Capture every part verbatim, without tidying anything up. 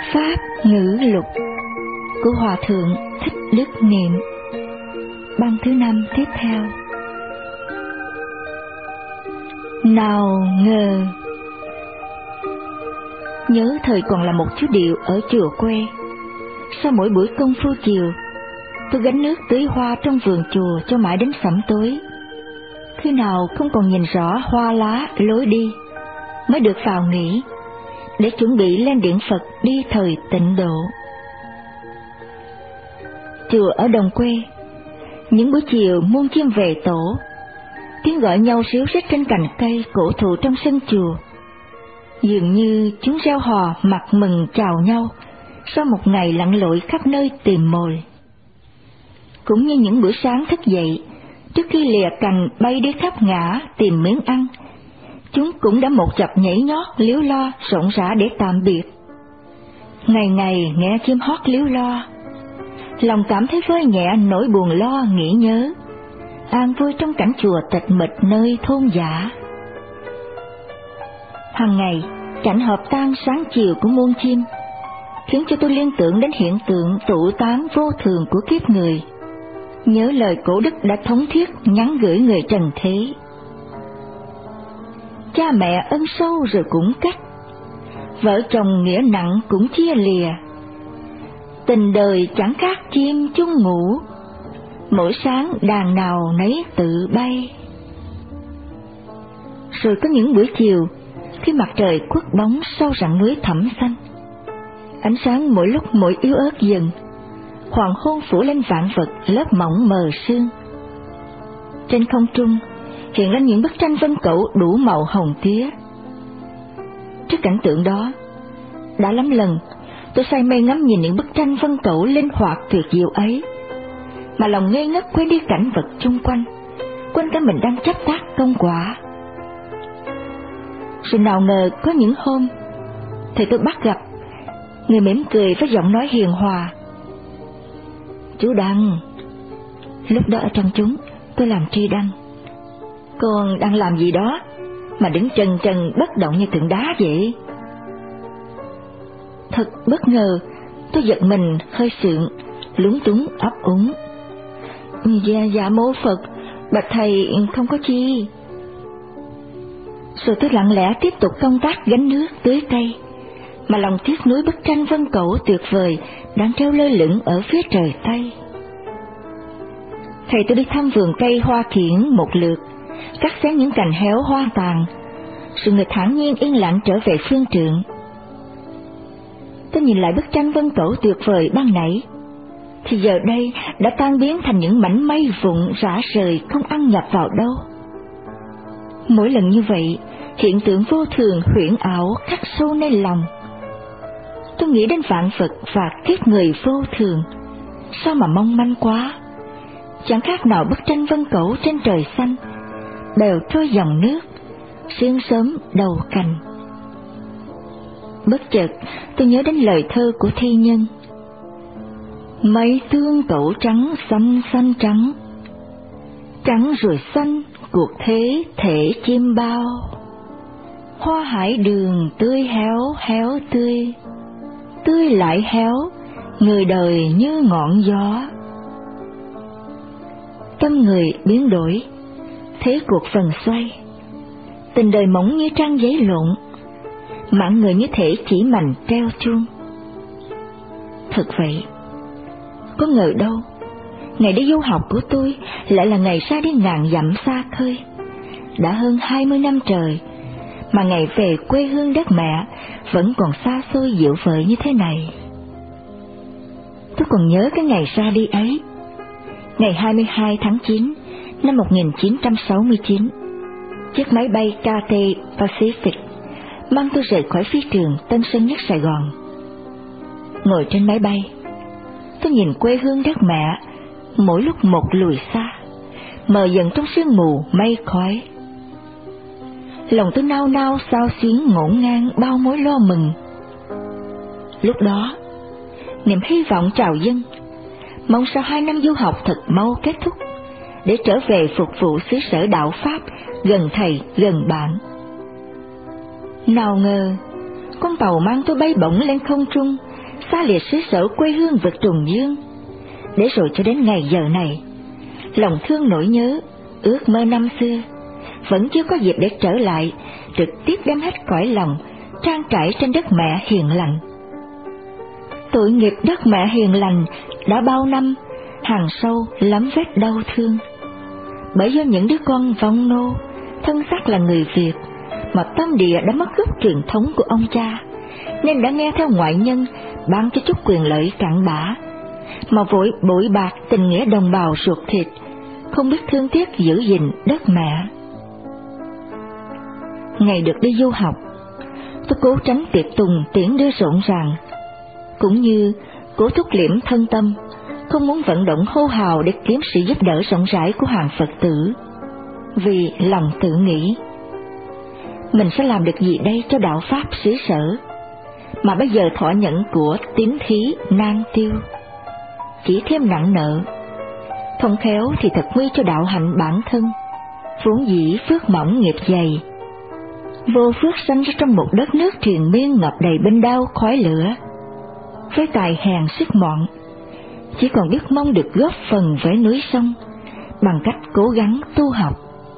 Pháp ngữ lục của Hòa Thượng Thích Đức Niệm, băng thứ năm tiếp theo. Nào ngờ, nhớ thời còn là một chú điệu ở chùa quê, sau mỗi buổi công phu chiều, tôi gánh nước tưới hoa trong vườn chùa cho mãi đến sẩm tối. Khi nào không còn nhìn rõ hoa lá lối đi, mới được vào nghỉ, để chuẩn bị lên điện Phật đi thời tịnh độ. Chùa ở đồng quê, những buổi chiều muôn chim về tổ, tiếng gọi nhau ríu rít trên cành cây cổ thụ trong sân chùa, dường như chúng reo hò mặt mừng chào nhau sau một ngày lặn lội khắp nơi tìm mồi. Cũng như những bữa sáng thức dậy, trước khi lìa cành bay đi khắp ngã tìm miếng ăn, chúng cũng đã một chập nhảy nhót líu lo rộn rã để tạm biệt. Ngày ngày nghe chim hót líu lo, lòng cảm thấy vơi nhẹ nỗi buồn lo nghĩ nhớ, an vui trong cảnh chùa tịch mịch nơi thôn dã. Hằng ngày, cảnh hợp tan sáng chiều của muôn chim khiến cho tôi liên tưởng đến hiện tượng tụ tán vô thường của kiếp người, nhớ lời cổ đức đã thống thiết nhắn gửi người trần thế. Cha mẹ ân sâu rồi cũng cách, vợ chồng nghĩa nặng cũng chia lìa, tình đời chẳng khác chim chung ngủ, mỗi sáng đàn nào nấy tự bay. Rồi có những buổi chiều, khi mặt trời khuất bóng sau rặng núi thẳm xanh, ánh sáng mỗi lúc mỗi yếu ớt dần, hoàng hôn phủ lên vạn vật lớp mỏng mờ sương. Trên không trung hiện lên những bức tranh vân cẩu đủ màu hồng tía. Trước cảnh tượng đó, đã lắm lần tôi say mê ngắm nhìn những bức tranh vân cẩu linh hoạt tuyệt diệu ấy, mà lòng ngây ngất quên đi cảnh vật chung quanh, quên cả mình đang chấp tác công quả. Rồi nào ngờ có những hôm thì tôi bắt gặp người mỉm cười với giọng nói hiền hòa: "Chú Đăng." Lúc đó ở trong chúng tôi làm tri đăng: "Con đang làm gì đó mà đứng trần trần bất động như tượng đá vậy?" Thật bất ngờ, tôi giật mình hơi sượng, lúng túng ấp úng: Dạ dạ mô Phật, bạch thầy không có chi." Rồi tôi lặng lẽ tiếp tục công tác gánh nước tưới cây, mà lòng tiếc nuối bức tranh vân cẩu tuyệt vời đang treo lơ lửng ở phía trời Tây. Thầy tôi đi thăm vườn cây hoa kiển một lượt, cắt xén những cành héo hoa tàn, rồi người thản nhiên yên lặng trở về phương trượng. Tôi nhìn lại bức tranh vân cẩu tuyệt vời ban nãy, thì giờ đây đã tan biến thành những mảnh mây vụn rã rời không ăn nhập vào đâu. Mỗi lần như vậy, hiện tượng vô thường huyễn ảo khắc sâu nơi lòng. Tôi nghĩ đến vạn vật và kiếp người vô thường, sao mà mong manh quá, chẳng khác nào bức tranh vân cẩu trên trời xanh, đều trôi dòng nước, sương sớm đầu cành. Bất chợt tôi nhớ đến lời thơ của thi nhân: "Mây tương cẩu trắng xanh xanh trắng, trắng rồi xanh cuộc thế thể chim bao, hoa hải đường tươi héo héo tươi, tươi lại héo, người đời như ngọn gió." Tâm người biến đổi, thế cuộc phần xoay, tình đời mỏng như trang giấy lộn, mạng người như thể chỉ mành treo chuông. Thật vậy, có ngờ đâu ngày đi du học của tôi lại là ngày ra đi ngàn dặm xa khơi. Đã hơn hai mươi năm trời mà ngày về quê hương đất mẹ vẫn còn xa xôi dịu vợi như thế này. Tôi còn nhớ cái ngày ra đi ấy, ngày hai mươi hai tháng chín năm một nghìn chín trăm sáu mươi chín, chiếc máy bay Cathay Pacific mang tôi rời khỏi phi trường Tân Sơn Nhất Sài Gòn. Ngồi trên máy bay, tôi nhìn quê hương đất mẹ mỗi lúc một lùi xa, mờ dần trong sương mù mây khói. Lòng tôi nao nao xao xuyến ngổn ngang bao mối lo mừng. Lúc đó, niềm hy vọng trào dâng, mong sao hai năm du học thật mau kết thúc, để trở về phục vụ xứ sở đạo Pháp gần thầy gần bạn. Nào ngờ, con tàu mang tôi bay bổng lên không trung, xa lìa xứ sở quê hương vực trùng dương, để rồi cho đến ngày giờ này, lòng thương nỗi nhớ, ước mơ năm xưa vẫn chưa có dịp để trở lại, trực tiếp đem hết cõi lòng trang trải trên đất mẹ hiền lành. Tội nghiệp đất mẹ hiền lành đã bao năm hằn sâu lắm vết đau thương, bởi do những đứa con vong nô, thân xác là người Việt mà tâm địa đã mất gốc truyền thống của ông cha, nên đã nghe theo ngoại nhân ban cho chút quyền lợi cặn bã, mà vội bội bạc tình nghĩa đồng bào ruột thịt, không biết thương tiếc giữ gìn đất mẹ. Ngày được đi du học, tôi cố tránh tiệc tùng tiễn đưa rộn ràng, cũng như cố thúc liễm thân tâm, không muốn vận động hô hào để kiếm sự giúp đỡ rộng rãi của hàng Phật tử, vì lòng tự nghĩ mình sẽ làm được gì đây cho đạo pháp xứ sở, mà bây giờ thọ nhận của tín thí nan tiêu, chỉ thêm nặng nợ, không khéo thì thật nguy cho đạo hạnh bản thân, vốn dĩ phước mỏng nghiệp dày, vô phước sanh ra trong một đất nước triền miên ngập đầy binh đao khói lửa, với tài hèn sức mọn, chỉ còn biết mong được góp phần với núi sông bằng cách cố gắng tu học.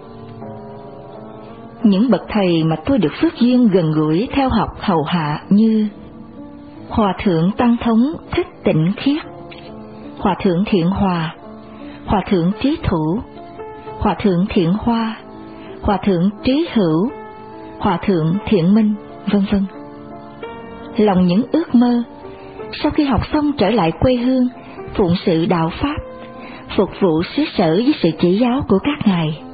Những bậc thầy mà tôi được phước duyên gần gũi theo học hầu hạ như Hòa thượng Tăng Thống Thích Tịnh Khiết, Hòa thượng Thiện Hòa, Hòa thượng Trí Thủ, Hòa thượng Thiện Hoa, Hòa thượng Trí Hữu, Hòa thượng Thiện Minh, vân vân. Lòng những ước mơ sau khi học xong trở lại quê hương, phụng sự đạo pháp, phục vụ xứ sở với sự chỉ giáo của các ngài.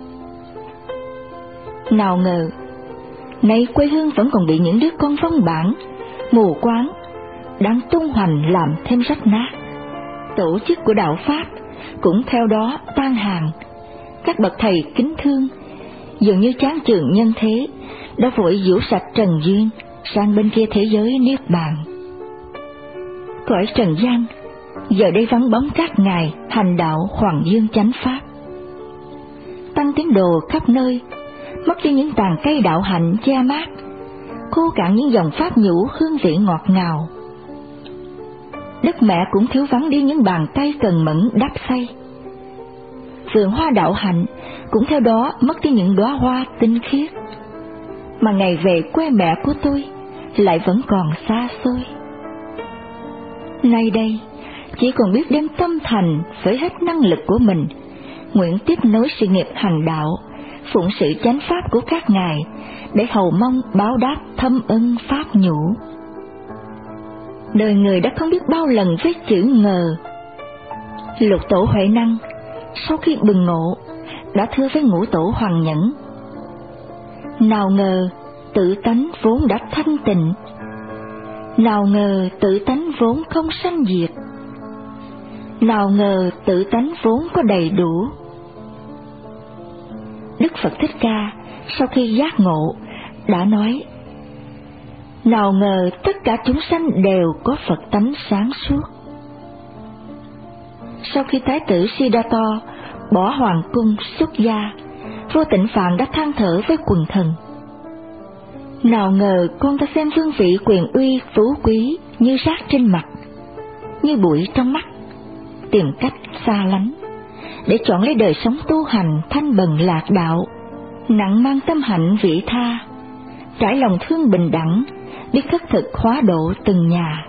Nào ngờ, nay quê hương vẫn còn bị những đứa con vong bản, mù quáng, đang tung hoành làm thêm rách nát. Tổ chức của đạo pháp cũng theo đó tan hàng. Các bậc thầy kính thương, dường như chán chường nhân thế, đã vội giũ sạch trần duyên sang bên kia thế giới niết bàn. Cõi trần gian giờ đây vắng bóng các ngài hành đạo hoàng dương chánh pháp. Tăng tín đồ khắp nơi, mất đi những tàn cây đạo hạnh che mát, khô cạn những dòng pháp nhũ hương vị ngọt ngào. Đất mẹ cũng thiếu vắng đi những bàn tay cần mẫn đắp xây. Vườn hoa đạo hạnh cũng theo đó mất đi những đóa hoa tinh khiết, mà ngày về quê mẹ của tôi lại vẫn còn xa xôi. Nay đây, chỉ còn biết đem tâm thành với hết năng lực của mình, nguyện tiếp nối sự nghiệp hành đạo, phụng sự chánh pháp của các ngài, để hầu mong báo đáp thâm ân pháp nhũ. Đời người đã không biết bao lần với chữ ngờ. Lục tổ Huệ Năng sau khi bừng ngộ đã thưa với ngũ tổ Hoàng Nhẫn: nào ngờ tự tánh vốn đã thanh tịnh, nào ngờ tự tánh vốn không sanh diệt, nào ngờ tự tánh vốn có đầy đủ. Đức Phật Thích Ca sau khi giác ngộ đã nói: nào ngờ tất cả chúng sanh đều có Phật tánh sáng suốt. Sau khi Thái tử Siddhartha bỏ hoàng cung xuất gia, Vô Tịnh Phạn đã than thở với quần thần: nào ngờ con ta xem vương vị quyền uy phú quý như rác trên mặt, như bụi trong mắt, tìm cách xa lánh, để chọn lấy đời sống tu hành thanh bần lạc đạo, nặng mang tâm hạnh vị tha, trải lòng thương bình đẳng, biết khất thực hóa độ từng nhà.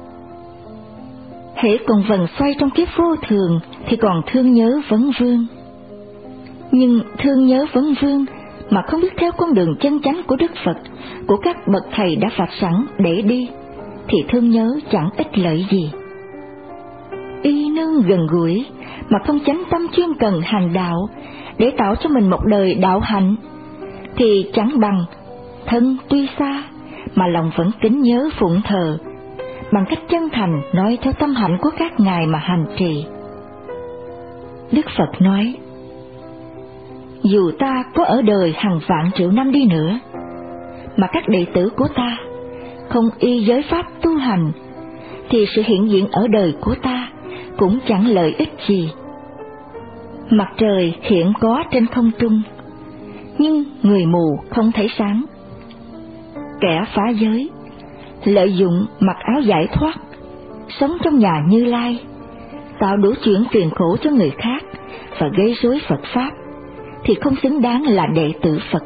Hễ còn vần xoay trong kiếp vô thường thì còn thương nhớ vấn vương, nhưng thương nhớ vấn vương mà không biết theo con đường chân chánh của Đức Phật, của các bậc thầy đã vạch sẵn để đi, thì thương nhớ chẳng ích lợi gì. Y nương gần gũi mà không chánh tâm chuyên cần hành đạo để tạo cho mình một đời đạo hạnh, thì chẳng bằng thân tuy xa mà lòng vẫn kính nhớ phụng thờ, bằng cách chân thành nói theo tâm hạnh của các ngài mà hành trì. Đức Phật nói: dù ta có ở đời hàng vạn triệu năm đi nữa, mà các đệ tử của ta không y giới pháp tu hành, thì sự hiện diện ở đời của ta cũng chẳng lợi ích gì. Mặt trời hiện có trên không trung, nhưng người mù không thấy sáng. Kẻ phá giới, lợi dụng mặc áo giải thoát, sống trong nhà Như Lai, tạo đủ chuyện phiền khổ cho người khác và gây rối Phật Pháp, thì không xứng đáng là đệ tử Phật.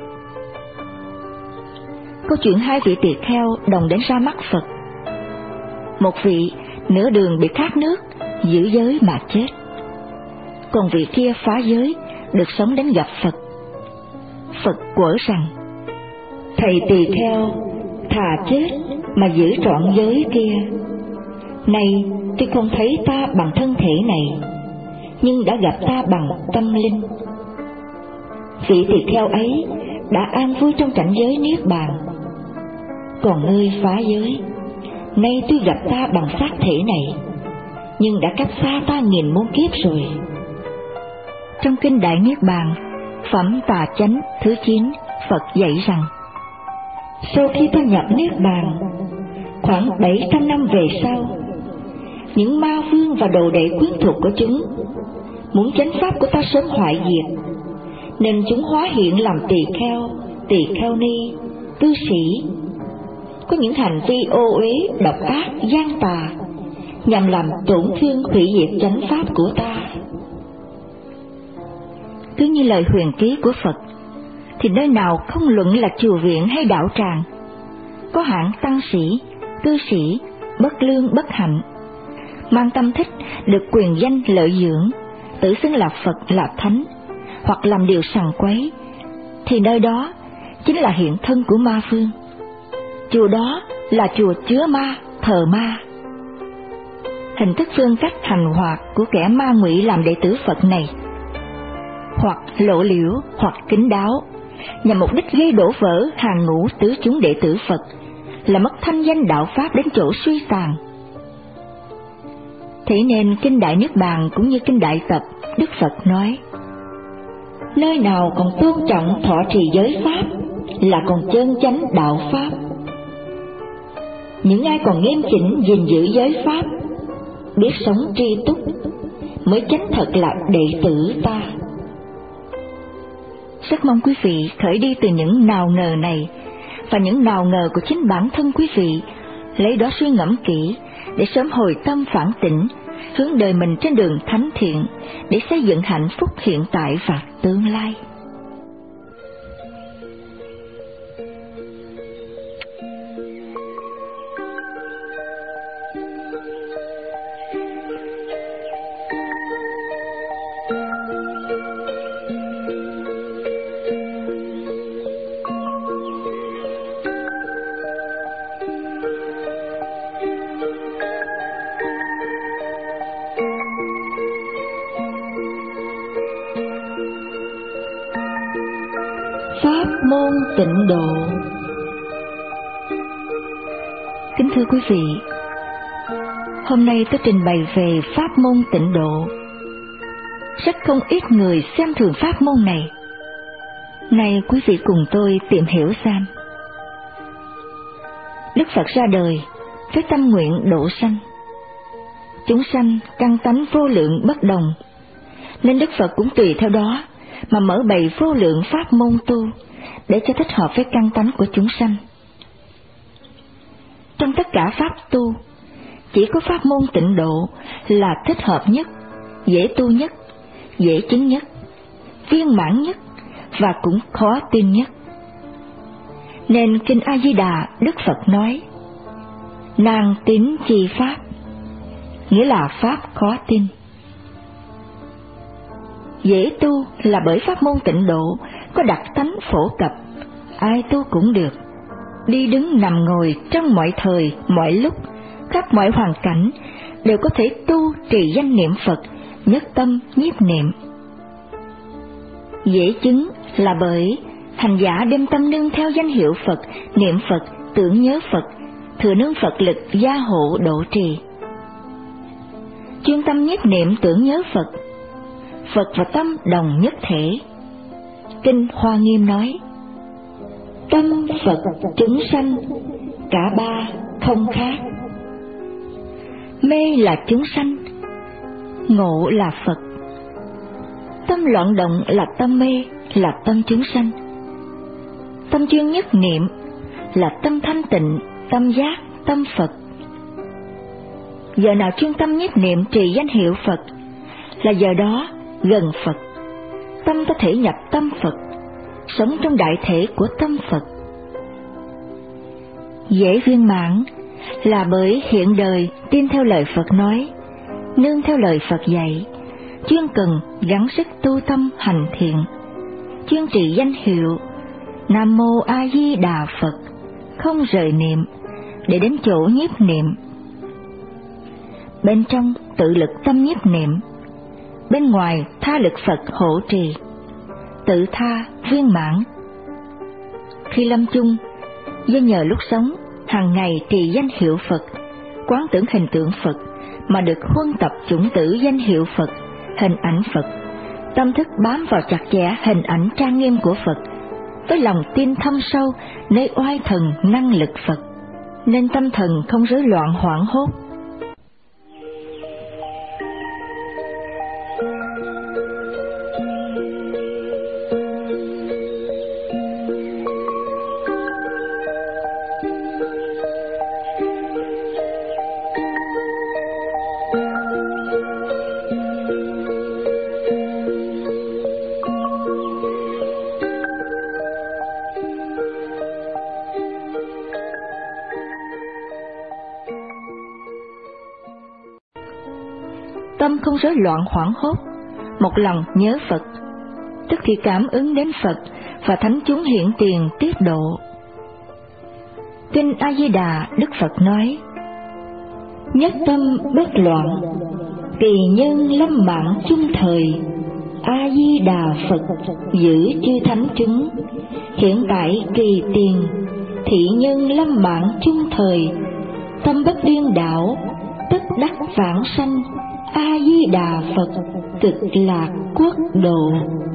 Câu chuyện hai vị tỳ kheo đồng đến ra mắt Phật. Một vị nửa đường bị khát nước, giữ giới mà chết. Còn vị kia phá giới, được sống đến gặp Phật. Phật quở rằng: thầy tỳ kheo, thà chết mà giữ trọn giới kia. Nay tôi không thấy ta bằng thân thể này, nhưng đã gặp ta bằng tâm linh. Vị tỳ kheo ấy đã an vui trong cảnh giới niết bàn. Còn ngươi phá giới, nay tôi gặp ta bằng xác thể này, nhưng đã cách xa ta nghìn muôn kiếp rồi. Trong kinh Đại Niết Bàn, phẩm Tà Chánh thứ chín, Phật dạy rằng: sau khi ta nhập niết bàn, khoảng bảy trăm năm về sau, những ma vương và đồ đệ quyến thuộc của chúng muốn chánh pháp của ta sớm hoại diệt, nên chúng hóa hiện làm tỳ kheo, tỳ kheo ni, cư sĩ, có những hành vi ô uế, độc ác, gian tà, nhằm làm tổn thương hủy diệt chánh pháp của ta. Cứ như lời huyền ký của Phật, thì nơi nào không luận là chùa viện hay đạo tràng, có hạng tăng sĩ, cư sĩ, bất lương bất hạnh, mang tâm thích được quyền danh lợi dưỡng, tự xưng là Phật là Thánh, hoặc làm điều sằng quấy, thì nơi đó chính là hiện thân của ma vương. Chùa đó là chùa chứa ma, thờ ma. Hình thức phương cách hành hoạt của kẻ ma ngụy làm đệ tử Phật này, hoặc lộ liễu hoặc kín đáo, nhằm mục đích gây đổ vỡ hàng ngũ tứ chúng đệ tử Phật, là mất thanh danh đạo Pháp đến chỗ suy tàn. Thế nên kinh Đại Niết Bàn cũng như kinh Đại Tập, Đức Phật nói: nơi nào còn tôn trọng thọ trì giới Pháp là còn chân chánh đạo Pháp. Những ai còn nghiêm chỉnh gìn giữ giới Pháp, biết sống tri túc, mới chánh thật là đệ tử ta. Rất mong quý vị khởi đi từ những nào ngờ này và những nào ngờ của chính bản thân quý vị, lấy đó suy ngẫm kỹ để sớm hồi tâm phản tỉnh, hướng đời mình trên đường thánh thiện để xây dựng hạnh phúc hiện tại và tương lai. Pháp môn tịnh độ. Kính thưa quý vị, hôm nay tôi trình bày về pháp môn tịnh độ. Rất không ít người xem thường pháp môn này. Nay quý vị cùng tôi tìm hiểu xem. Đức Phật ra đời với tâm nguyện độ sanh. Chúng sanh căn tánh vô lượng bất đồng, nên Đức Phật cũng tùy theo đó mà mở bày vô lượng pháp môn tu để cho thích hợp với căn tánh của chúng sanh. Trong tất cả pháp tu, chỉ có pháp môn tịnh độ là thích hợp nhất, dễ tu nhất, dễ chứng nhất, viên mãn nhất và cũng khó tin nhất. Nên kinh A Di Đà Đức Phật nói: nàng tín chi pháp, nghĩa là pháp khó tin. Dễ tu là bởi pháp môn tịnh độ có đặc tánh phổ cập, ai tu cũng được, đi đứng nằm ngồi trong mọi thời, mọi lúc, khắp mọi hoàn cảnh đều có thể tu trì danh niệm Phật, nhất tâm nhiếp niệm. Dễ chứng là bởi hành giả đem tâm nương theo danh hiệu Phật, niệm Phật, tưởng nhớ Phật, thừa nương Phật lực gia hộ độ trì. Chuyên tâm nhiếp niệm tưởng nhớ Phật, Phật và tâm đồng nhất thể. Kinh Hoa Nghiêm nói: tâm Phật chúng sanh, cả ba không khác. Mê là chúng sanh, ngộ là Phật. Tâm loạn động là tâm mê, là tâm chúng sanh. Tâm chuyên nhất niệm là tâm thanh tịnh, tâm giác, tâm Phật. Giờ nào chuyên tâm nhiếp niệm trì danh hiệu Phật là giờ đó gần Phật, tâm có thể nhập tâm Phật, sống trong đại thể của tâm Phật. Dễ viên mãn là bởi hiện đời tin theo lời Phật nói, nương theo lời Phật dạy, chuyên cần gắng sức tu tâm hành thiện, chuyên trì danh hiệu Nam Mô A Di Đà Phật, không rời niệm để đến chỗ nhiếp niệm. Bên trong tự lực tâm nhiếp niệm, bên ngoài tha lực Phật hộ trì, tự tha viên mãn. Khi lâm chung, do nhờ lúc sống hàng ngày trì danh hiệu Phật, quán tưởng hình tượng Phật mà được huân tập chủng tử danh hiệu Phật, hình ảnh Phật, tâm thức bám vào chặt chẽ hình ảnh trang nghiêm của Phật, với lòng tin thâm sâu nơi oai thần năng lực Phật, nên tâm thần không rối loạn hoảng hốt. Tâm không rối loạn hoảng hốt, một lòng nhớ Phật, tức thì cảm ứng đến Phật và thánh chúng hiện tiền tiếp độ. Kinh A Di Đà, Đức Phật nói: nhất tâm bất loạn, kỳ nhân lâm mạng chung thời, A Di Đà Phật giữ chư thánh chúng, hiện tại kỳ tiền, thị nhân lâm mạng chung thời, tâm bất điên đảo, tất đắc vãng sanh, A Di Đà Phật cực lạc quốc độ.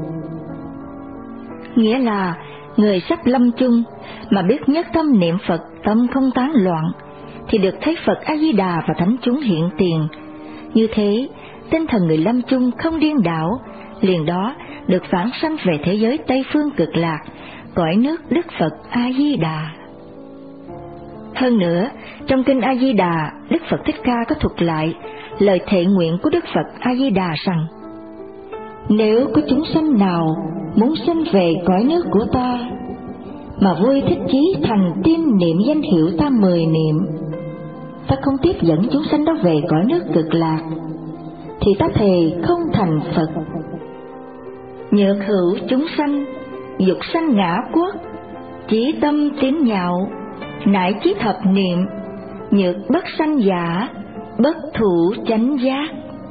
Nghĩa là người sắp lâm chung mà biết nhất tâm niệm Phật, tâm không tán loạn, thì được thấy Phật A Di Đà và thánh chúng hiện tiền. Như thế, tinh thần người lâm chung không điên đảo, liền đó được vãng sanh về thế giới Tây phương cực lạc, cõi nước Đức Phật A Di Đà. Hơn nữa, trong kinh A Di Đà, Đức Phật Thích Ca có thuật lại lời thệ nguyện của Đức Phật A Di Đà rằng: nếu có chúng sanh nào muốn sanh về cõi nước của ta, mà vui thích chí thành tin niệm danh hiệu ta mười niệm, ta không tiếp dẫn chúng sanh đó về cõi nước cực lạc, thì ta thề không thành Phật. Nhược hữu chúng sanh, dục sanh ngã quốc, chí tâm tín nhạo, nại chí thập niệm, nhược bất sanh giả, bất thủ chánh giác.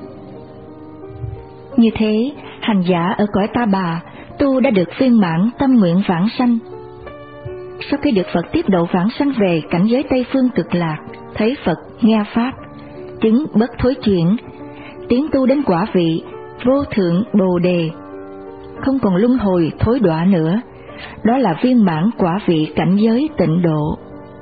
Như thế, hành giả ở cõi Ta Bà tu đã được viên mãn tâm nguyện vãng sanh. Sau khi được Phật tiếp độ vãng sanh về cảnh giới Tây phương cực lạc, thấy Phật, nghe pháp, chứng bất thối chuyển, tiến tu đến quả vị vô thượng Bồ Đề, không còn luân hồi thối đọa nữa. Đó là viên mãn quả vị cảnh giới tịnh độ.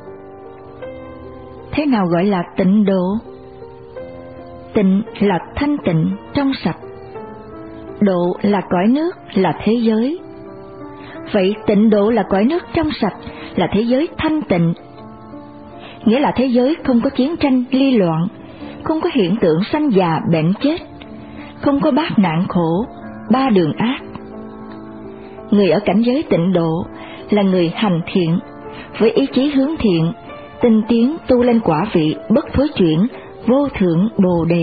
Thế nào gọi là tịnh độ? Tịnh là thanh tịnh, trong sạch. Độ là cõi nước, là thế giới. Vậy tịnh độ là cõi nước trong sạch, là thế giới thanh tịnh. Nghĩa là thế giới không có chiến tranh ly loạn, không có hiện tượng sanh già bệnh chết, không có bát nạn khổ, ba đường ác. Người ở cảnh giới tịnh độ là người hành thiện, với ý chí hướng thiện, tinh tiến tu lên quả vị bất thối chuyển, vô thượng Bồ Đề.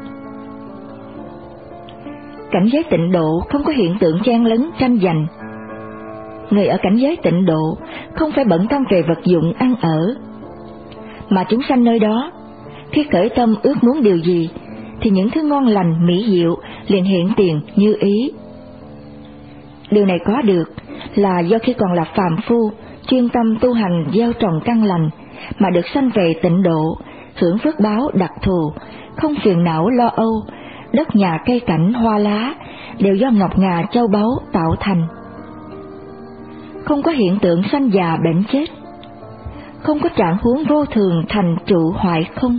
Cảnh giới tịnh độ không có hiện tượng chen lấn tranh giành. Người ở cảnh giới tịnh độ không phải bận tâm về vật dụng ăn ở, mà chúng sanh nơi đó, khi khởi tâm ước muốn điều gì, thì những thứ ngon lành mỹ diệu liền hiện tiền như ý. Điều này có được là do khi còn là phàm phu, chuyên tâm tu hành gieo trồng căn lành, mà được sanh về tịnh độ, hưởng phước báo đặc thù, không phiền não lo âu, đất nhà cây cảnh hoa lá đều do ngọc ngà châu báu tạo thành. Không có hiện tượng sanh già bệnh chết, không có trạng huống vô thường thành trụ hoại không.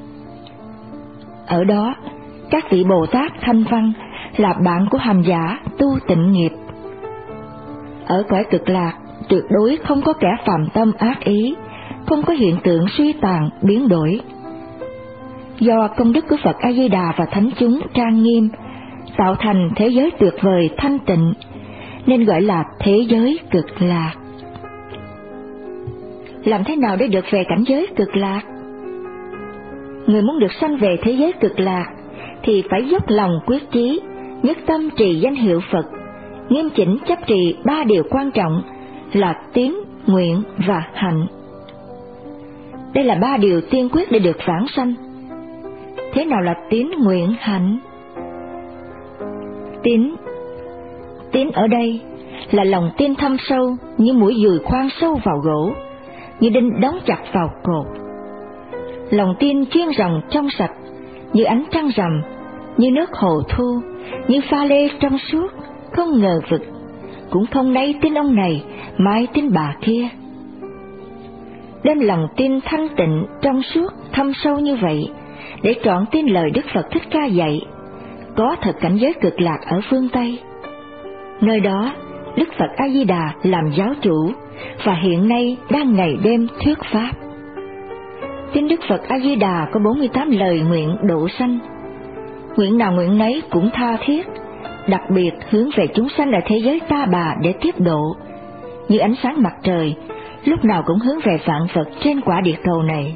Ở đó, các vị Bồ Tát thanh văn là bạn của hành giả tu tịnh nghiệp. Ở cõi cực lạc, tuyệt đối không có kẻ phàm tâm ác ý, không có hiện tượng suy tàn biến đổi. Do công đức của Phật A Di Đà và thánh chúng trang nghiêm, tạo thành thế giới tuyệt vời thanh tịnh, nên gọi là thế giới cực lạc. Làm thế nào để được về cảnh giới cực lạc? Người muốn được sanh về thế giới cực lạc thì phải dốc lòng quyết chí, nhất tâm trì danh hiệu Phật, nghiêm chỉnh chấp trì ba điều quan trọng là tín, nguyện và hạnh. Đây là ba điều tiên quyết để được vãng sanh. Thế nào là tín, nguyện, hạnh? Tín Tín ở đây là lòng tin thâm sâu như mũi dùi khoan sâu vào gỗ, như đinh đóng chặt vào cột. Lòng tin chuyên ròng trong sạch, như ánh trăng rằm, như nước hồ thu, như pha lê trong suốt, không ngờ vực, cũng không nay tin ông này, mai tin bà kia. Đem lòng tin thanh tịnh, trong suốt, thâm sâu như vậy, để trọn tin lời Đức Phật Thích Ca dạy, có thật cảnh giới cực lạc ở phương Tây. Nơi đó, Đức Phật A Di Đà làm giáo chủ, và hiện nay đang ngày đêm thuyết pháp. Tin Đức Phật A Di Đà có bốn mươi tám lời nguyện độ sanh. Nguyện nào nguyện nấy cũng tha thiết, đặc biệt hướng về chúng sanh ở thế giới ta bà để tiếp độ, như ánh sáng mặt trời, lúc nào cũng hướng về vạn vật trên quả địa cầu này.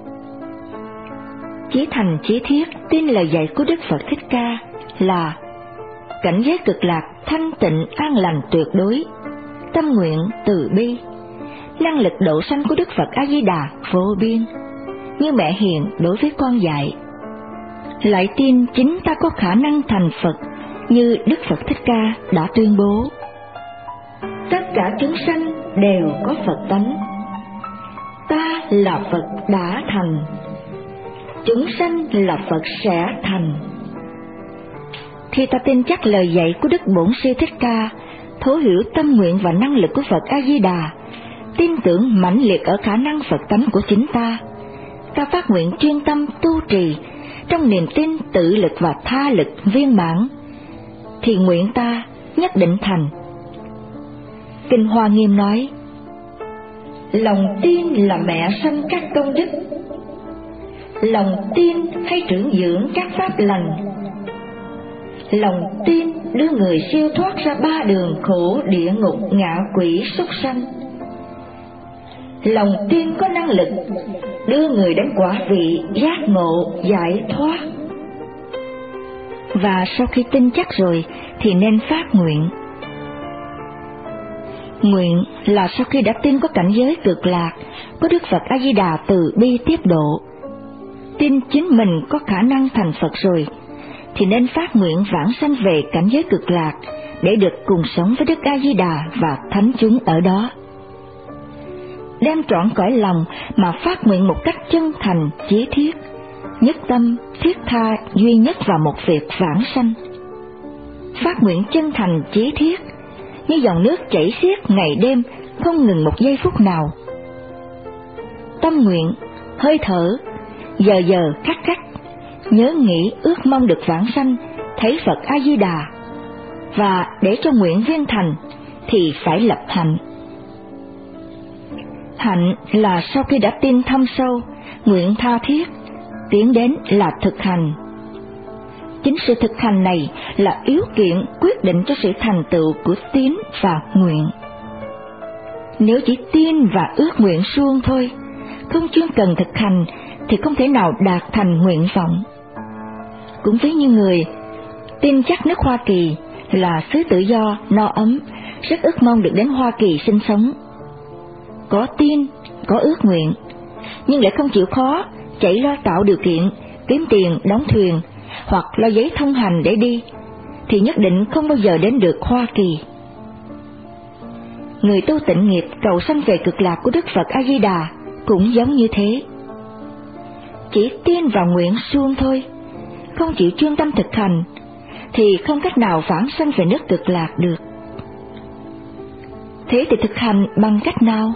Chí thành chí thiết tin lời dạy của Đức Phật Thích Ca là cảnh giới cực lạc thanh tịnh an lành tuyệt đối, tâm nguyện từ bi, năng lực độ sanh của Đức Phật A Di Đà vô biên, như mẹ hiền đối với con dạy. Lại tin chính ta có khả năng thành Phật, như Đức Phật Thích Ca đã tuyên bố: tất cả chúng sanh đều có Phật tánh, ta là Phật đã thành, chúng sanh là Phật sẽ thành. Khi ta tin chắc lời dạy của Đức Bổn Sư Thích Ca, thấu hiểu tâm nguyện và năng lực của Phật A Di Đà, tin tưởng mãnh liệt ở khả năng Phật tánh của chính ta, ta phát nguyện chuyên tâm tu trì trong niềm tin tự lực và tha lực viên mãn, thì nguyện ta nhất định thành. Kinh Hoa Nghiêm nói: lòng tin là mẹ sanh các công đức, lòng tin hay trưởng dưỡng các pháp lành, lòng tin đưa người siêu thoát ra ba đường khổ địa ngục ngạ quỷ súc sanh, lòng tin có năng lực đưa người đến quả vị giác ngộ giải thoát. Và sau khi tin chắc rồi thì nên phát nguyện. Nguyện là sau khi đã tin có cảnh giới cực lạc, có Đức Phật A Di Đà từ bi tiếp độ, tin chính mình có khả năng thành Phật rồi, thì nên phát nguyện vãng sanh về cảnh giới cực lạc để được cùng sống với Đức A Di Đà và thánh chúng ở đó. Đem trọn cõi lòng mà phát nguyện một cách chân thành chí thiết, nhất tâm thiết tha duy nhất vào một việc vãng sanh. Phát nguyện chân thành chí thiết như dòng nước chảy xiết ngày đêm, không ngừng một giây phút nào. Tâm nguyện, hơi thở, giờ giờ khắc khắc, nhớ nghĩ ước mong được vãng sanh, thấy Phật A Di Đà. Và để cho nguyện viên thành thì phải lập hạnh. Hạnh là sau khi đã tin thâm sâu, nguyện tha thiết, tiến đến là thực hành. Chính sự thực hành này là yếu kiện quyết định cho sự thành tựu của tín và nguyện. Nếu chỉ tin và ước nguyện suông thôi, không chuyên cần thực hành, thì không thể nào đạt thành nguyện vọng. Cũng ví như người tin chắc nước Hoa Kỳ là xứ tự do, no ấm, rất ước mong được đến Hoa Kỳ sinh sống. Có tin, có ước nguyện, nhưng lại không chịu khó, chạy lo tạo điều kiện, kiếm tiền, đóng thuyền, hoặc lo giấy thông hành để đi, thì nhất định không bao giờ đến được Hoa Kỳ. Người tu tịnh nghiệp cầu sanh về cực lạc của Đức Phật A Di Đà cũng giống như thế. Chỉ tin và nguyện suông thôi, không chịu chuyên tâm thực hành, thì không cách nào vãng sanh về nước cực lạc được. Thế thì thực hành bằng cách nào?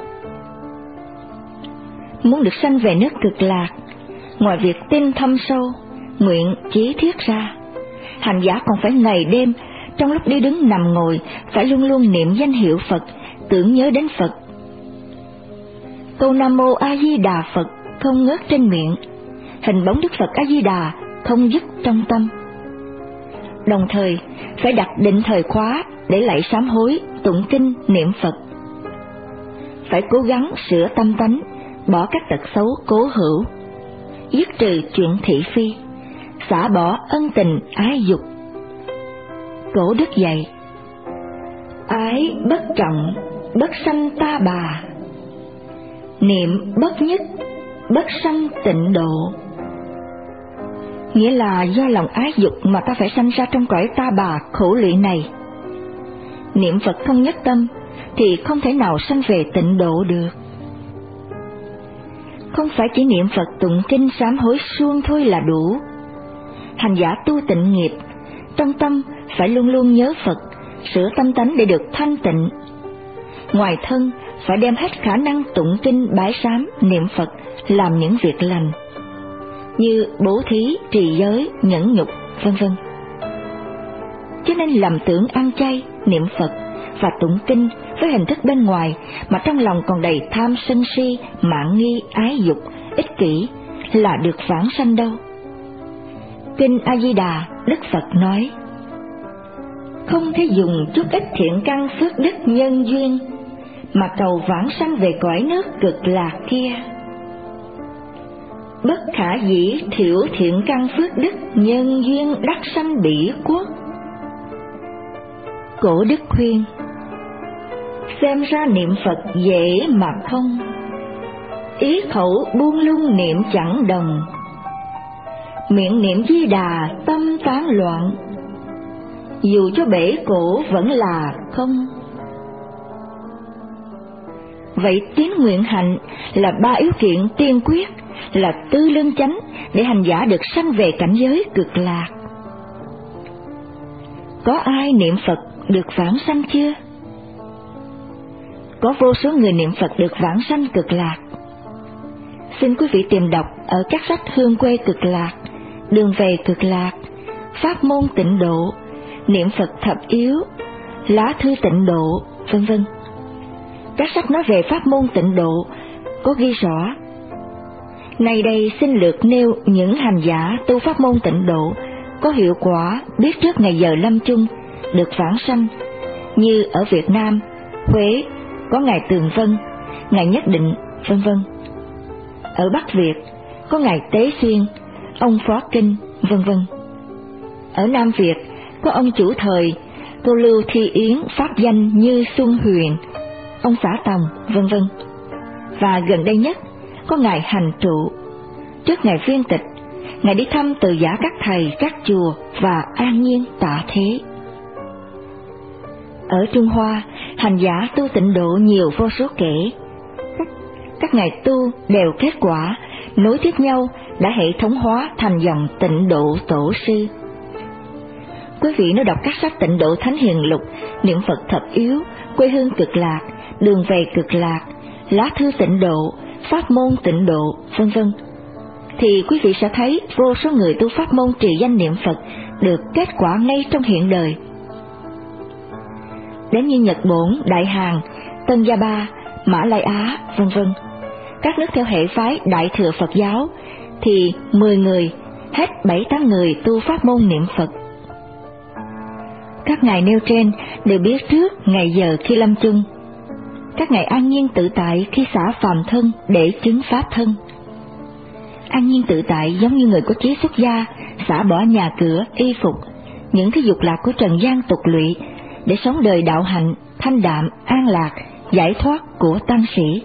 Muốn được sanh về nước cực lạc, ngoài việc tin thâm sâu, nguyện chí thiết ra, hành giả còn phải ngày đêm, trong lúc đi đứng nằm ngồi, phải luôn luôn niệm danh hiệu Phật, tưởng nhớ đến Phật. Câu Nam Mô A Di Đà Phật không ngớt trên miệng, hình bóng Đức Phật A Di Đà không dứt trong tâm. Đồng thời phải đặt định thời khóa để lạy sám hối, tụng kinh, niệm Phật. Phải cố gắng sửa tâm tánh, bỏ các tật xấu cố hữu, dứt trừ chuyện thị phi, xả bỏ ân tình ái dục. Cổ đức dạy: ái bất trọng, bất sanh ta bà, niệm bất nhất, bất sanh tịnh độ. Nghĩa là do lòng ái dục mà ta phải sanh ra trong cõi ta bà khổ lụy này. Niệm Phật không nhất tâm thì không thể nào sanh về tịnh độ được. Không phải chỉ niệm Phật tụng kinh sám hối suông thôi là đủ. Hành giả tu tịnh nghiệp, trong tâm phải luôn luôn nhớ Phật, sửa tâm tánh để được thanh tịnh. Ngoài thân phải đem hết khả năng tụng kinh bái sám niệm Phật làm những việc lành, như bố thí, trì giới, nhẫn nhục, vân vân. Cho nên lầm tưởng ăn chay, niệm Phật và tụng kinh với hình thức bên ngoài mà trong lòng còn đầy tham sân si, mạn nghi, ái dục, ích kỷ là được vãng sanh đâu. Kinh A Di Đà, Đức Phật nói: không thể dùng chút ít thiện căn phước đức nhân duyên mà cầu vãng sanh về cõi nước cực lạc kia. Bất khả dĩ thiểu thiện căn phước đức nhân duyên đắc sanh bỉ quốc. Cổ đức khuyên: xem ra niệm Phật dễ mà không, ý khẩu buông lung niệm chẳng đồng. Miệng niệm Di Đà tâm tán loạn, dù cho bể cổ vẫn là không. Vậy tín nguyện hạnh là ba yếu kiện tiên quyết, là tư lương chánh để hành giả được sanh về cảnh giới cực lạc. Có ai niệm Phật được vãng sanh chưa? Có vô số người niệm Phật được vãng sanh cực lạc. Xin quý vị tìm đọc ở các sách Hương quê cực lạc, Đường về cực lạc, Pháp môn tịnh độ, Niệm Phật thập yếu, Lá thư tịnh độ, vân vân. Các sách nói về pháp môn tịnh độ có ghi rõ. Nay đây xin lược nêu những hành giả tu pháp môn tịnh độ có hiệu quả biết trước ngày giờ lâm chung được vãng sanh, như ở Việt Nam, Huế có ngài Tường Vân, ngài Nhất Định, vân vân. Ở Bắc Việt có ngài Tế Xuyên, ông Phó Kinh, vân vân. Ở Nam Việt có ông chủ thời Cô Lưu Thi Yến pháp danh Như Xuân Huyền, ông Xã Tòng, vân vân. Và gần đây nhất có ngài Hành Trụ. Trước ngày viên tịch, ngài đi thăm từ giả các thầy, các chùa và an nhiên tạ thế. Ở Trung Hoa, hành giả tu tịnh độ nhiều vô số kể. Các, các ngài tu đều kết quả, nối tiếp nhau đã hệ thống hóa thành dòng tịnh độ tổ sư. Quý vị nếu đọc các sách tịnh độ Thánh Hiền Lục, Niệm Phật thập yếu, Quê hương cực lạc, Đường về cực lạc, Lá thư tịnh độ, Pháp môn tịnh độ, vân vân, thì quý vị sẽ thấy vô số người tu pháp môn trì danh niệm Phật được kết quả ngay trong hiện đời. Đến như Nhật Bổn, Đại Hàn, Tân Gia Ba, Mã Lai Á, vân vân, các nước theo hệ phái Đại Thừa Phật giáo thì mười người, hết bảy tám người tu pháp môn niệm Phật. Các ngài nêu trên đều biết trước ngày giờ khi lâm chung. Các ngài an nhiên tự tại khi xả phàm thân để chứng pháp thân. An nhiên tự tại giống như người có trí xuất gia, xả bỏ nhà cửa, y phục, những thứ dục lạc của trần gian tục lụy để sống đời đạo hạnh, thanh đạm, an lạc, giải thoát của tăng sĩ.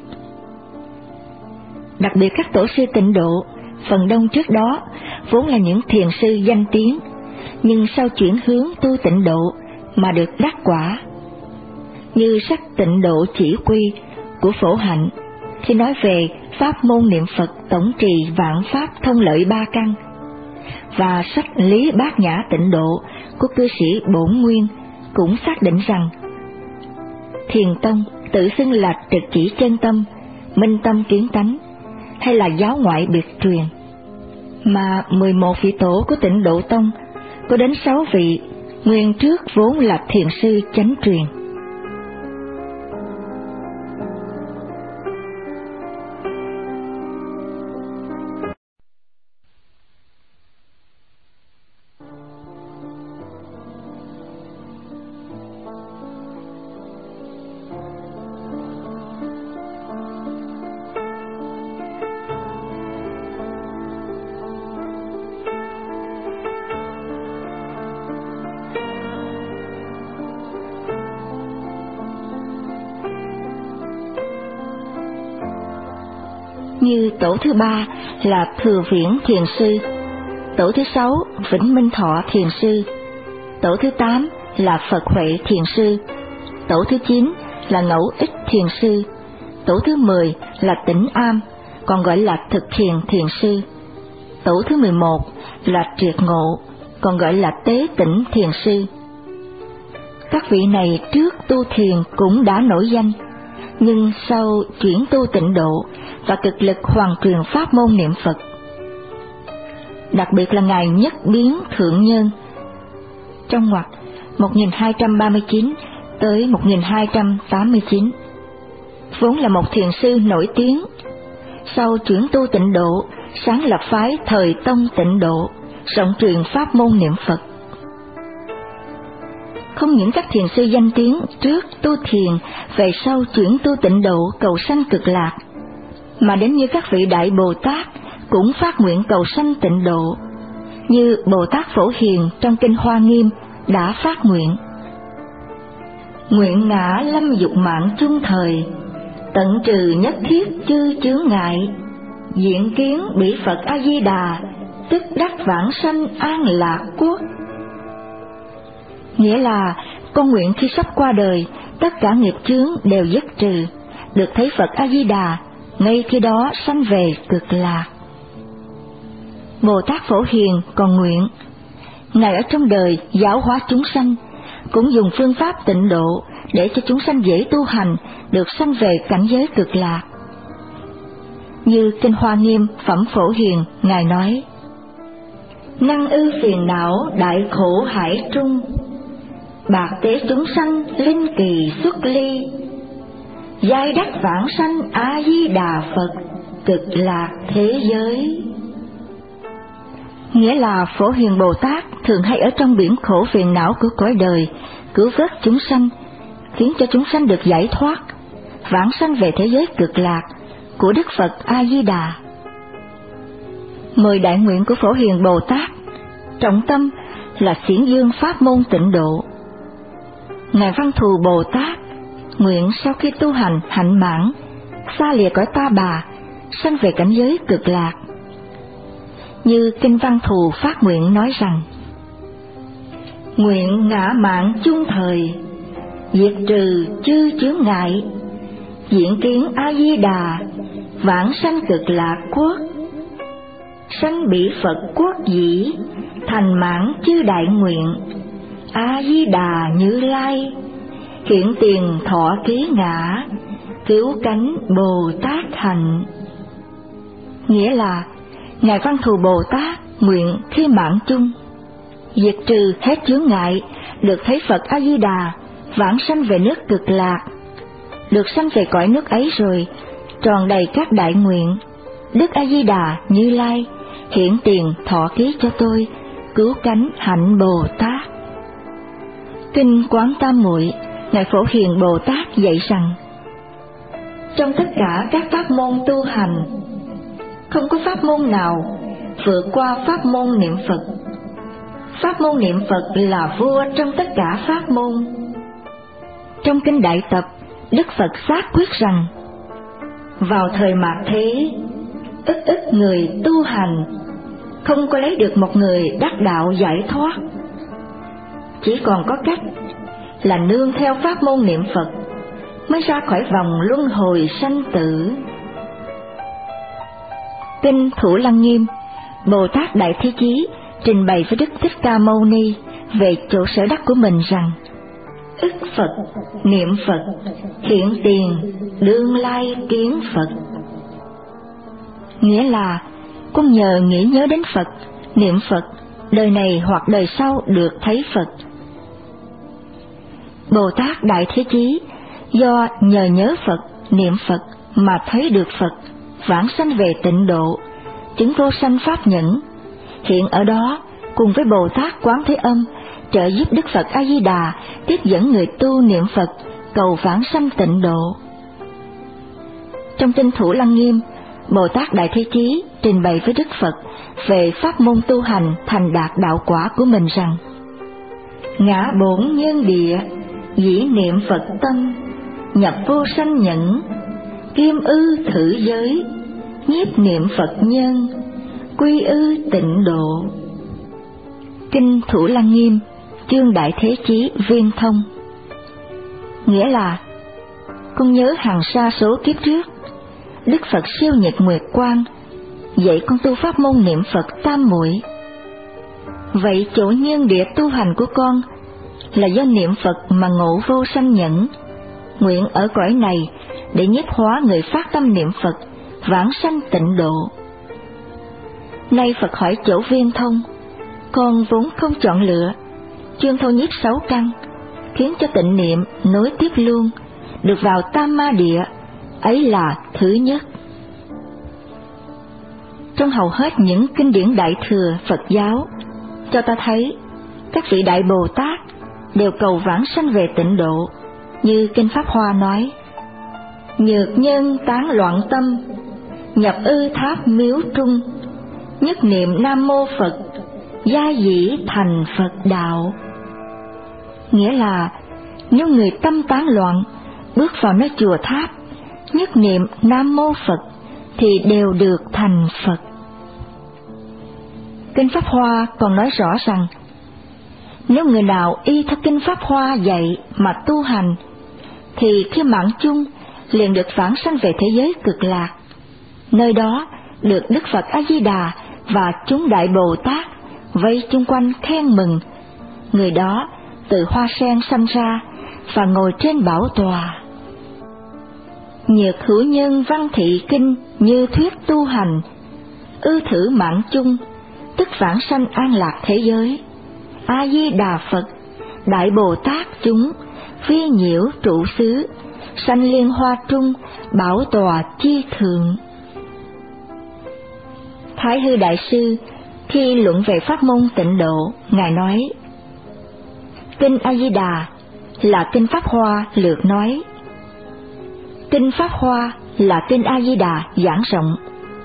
Đặc biệt các tổ sư tịnh độ, phần đông trước đó vốn là những thiền sư danh tiếng, nhưng sau chuyển hướng tu tịnh độ mà được đắc quả, như sách Tịnh Độ Chỉ Quy của Phổ Hạnh khi nói về pháp môn niệm Phật tổng trì vạn pháp thông lợi ba căn, và sách Lý Bát Nhã Tịnh Độ của cư sĩ Bổn Nguyên cũng xác định rằng Thiền Tông tự xưng là trực chỉ chân tâm, minh tâm kiến tánh, hay là giáo ngoại biệt truyền, mà mười một vị tổ của Tịnh Độ Tông có đến sáu vị nguyên trước vốn là thiền sư chánh truyền. như tổ thứ ba là Thừa Viễn Thiền Sư, tổ thứ sáu Vĩnh Minh Thọ Thiền Sư, tổ thứ tám là Phật Huệ Thiền Sư, tổ thứ chín là Ngẫu Ích Thiền Sư, tổ thứ mười là Tĩnh Am, còn gọi là Thực Thiền Thiền Sư, tổ thứ mười một là Triệt Ngộ, còn gọi là Tế Tĩnh Thiền Sư. Các vị này trước tu thiền cũng đã nổi danh, nhưng sau chuyển tu tịnh độ và cực lực hoàn truyền pháp môn niệm Phật. Đặc biệt là Ngài Nhất Biến Thượng Nhân, trong ngoặc một nghìn hai trăm ba mươi chín tới một nghìn hai trăm tám mươi chín, vốn là một thiền sư nổi tiếng, sau chuyển tu tịnh độ, sáng lập phái Thời Tông Tịnh Độ, rộng truyền pháp môn niệm Phật. Không những các thiền sư danh tiếng trước tu thiền, về sau chuyển tu tịnh độ cầu sanh cực lạc, mà đến như các vị Đại Bồ Tát cũng phát nguyện cầu sanh tịnh độ, như Bồ Tát Phổ Hiền trong Kinh Hoa Nghiêm đã phát nguyện: nguyện ngã lâm dục mạng chung thời, tận trừ nhất thiết chư chướng ngại, diện kiến bị Phật A Di Đà, tức đắc vãng sanh an lạc quốc. Nghĩa là con nguyện khi sắp qua đời, tất cả nghiệp chướng đều dứt trừ, được thấy Phật A Di Đà, ngay khi đó sanh về cực lạc. Bồ Tát Phổ Hiền còn nguyện: Ngài ở trong đời giáo hóa chúng sanh, cũng dùng phương pháp tịnh độ để cho chúng sanh dễ tu hành, được sanh về cảnh giới cực lạc. Như Kinh Hoa Nghiêm Phẩm Phổ Hiền, Ngài nói: năng ư phiền não đại khổ hải trung, bạc tế chúng sanh linh kỳ xuất ly, giai đắc vãng sanh A Di Đà Phật, cực lạc thế giới. Nghĩa là Phổ Hiền Bồ Tát thường hay ở trong biển khổ phiền não của cõi đời, cứu vớt chúng sanh, khiến cho chúng sanh được giải thoát, vãng sanh về thế giới cực lạc của Đức Phật A Di Đà. Mười đại nguyện của Phổ Hiền Bồ Tát, trọng tâm là xiển dương pháp môn tịnh độ. Ngài Văn Thù Bồ Tát nguyện sau khi tu hành hạnh mãn, xa lìa cõi ta bà, sanh về cảnh giới cực lạc. Như Kinh Văn Thù phát nguyện nói rằng: nguyện ngã mạng chung thời, diệt trừ chư chướng ngại, diện kiến A Di Đà, vãng sanh cực lạc quốc, sanh bị Phật quốc dĩ, thành mãn chư đại nguyện, A Di Đà Như Lai, hiện tiền thọ ký ngã, cứu cánh Bồ Tát hạnh. Nghĩa là Ngài Văn Thù Bồ Tát nguyện khi mạng chung, diệt trừ hết chướng ngại, được thấy Phật A Di Đà, vãng sanh về nước cực lạc, được sanh về cõi nước ấy rồi, tròn đầy các đại nguyện, Đức A Di Đà Như Lai hiện tiền thọ ký cho tôi, cứu cánh hạnh Bồ Tát. Kinh Quán Tam Muội, Ngài Phổ Hiền Bồ Tát dạy rằng: trong tất cả các pháp môn tu hành, không có pháp môn nào vượt qua pháp môn niệm Phật. Pháp môn niệm Phật là vua trong tất cả pháp môn. Trong Kinh Đại Tập, Đức Phật xác quyết rằng: vào thời mạt thế, ít ít người tu hành, không có lấy được một người đắc đạo giải thoát. Chỉ còn có cách là nương theo pháp môn niệm Phật mới ra khỏi vòng luân hồi sanh tử. Kinh Thủ Lăng Nghiêm, Bồ Tát Đại Thế Chí trình bày với Đức Thích Ca Mâu Ni về chỗ sở đắc của mình rằng: ức Phật, niệm Phật, hiện tiền, đương lai kiến Phật. Nghĩa là con nhờ nghĩ nhớ đến Phật, niệm Phật, đời này hoặc đời sau được thấy Phật. Bồ Tát Đại Thế Chí do nhờ nhớ Phật, niệm Phật mà thấy được Phật, vãng sanh về tịnh độ, chứng vô sanh pháp nhẫn, hiện ở đó cùng với Bồ Tát Quán Thế Âm trợ giúp Đức Phật A Di Đà tiếp dẫn người tu niệm Phật cầu vãng sanh tịnh độ. Trong Kinh Thủ Lăng Nghiêm, Bồ Tát Đại Thế Chí trình bày với Đức Phật về pháp môn tu hành thành đạt đạo quả của mình rằng: ngã bổn nhân địa, dĩ niệm Phật tâm, nhập vô sanh nhẫn, kim ư thử giới, nhiếp niệm Phật nhân, quy ư tịnh độ. Kinh Thủ Lăng Nghiêm, chương Đại Thế Chí Viên Thông. Nghĩa là, con nhớ hàng sa số kiếp trước, Đức Phật siêu nhật nguyệt quang dạy con tu pháp môn niệm Phật tam muội. Vậy chỗ nhân địa tu hành của con là do niệm Phật mà ngộ vô sanh nhẫn, nguyện ở cõi này để nhiếp hóa người phát tâm niệm Phật, vãng sanh tịnh độ. Nay Phật hỏi chỗ Viên Thông, con vốn không chọn lựa, chuyên thâu nhiếp sáu căn, khiến cho tịnh niệm nối tiếp luôn, được vào tam ma địa, ấy là thứ nhất. Trong hầu hết những kinh điển Đại Thừa Phật giáo, cho ta thấy các vị Đại Bồ Tát đều cầu vãng sanh về tịnh độ, như kinh Pháp Hoa nói: nhược nhân tán loạn tâm, nhập ư tháp miếu trung, nhất niệm Nam Mô Phật, gia dĩ thành Phật đạo. Nghĩa là, nếu người tâm tán loạn, bước vào nơi chùa tháp, nhất niệm Nam Mô Phật, thì đều được thành Phật. Kinh Pháp Hoa còn nói rõ rằng, nếu người nào y theo kinh Pháp Hoa dạy mà tu hành, thì khi mạng chung liền được vãng sanh về thế giới cực lạc. Nơi đó được Đức Phật A Di Đà và chúng Đại Bồ Tát vây chung quanh khen mừng. Người đó từ hoa sen sanh ra và ngồi trên bảo tòa. Nhược hữu nhân văn thị kinh như thuyết tu hành, ư thử mạng chung, tức vãng sanh an lạc thế giới. A Di Đà Phật, Đại Bồ Tát chúng, phi nhiễu trụ xứ, sanh liên hoa trung, bảo tòa chi thượng. Thái Hư Đại Sư khi luận về pháp môn tịnh độ, ngài nói: kinh A Di Đà là kinh Pháp Hoa lược nói, kinh Pháp Hoa là kinh A Di Đà giảng rộng.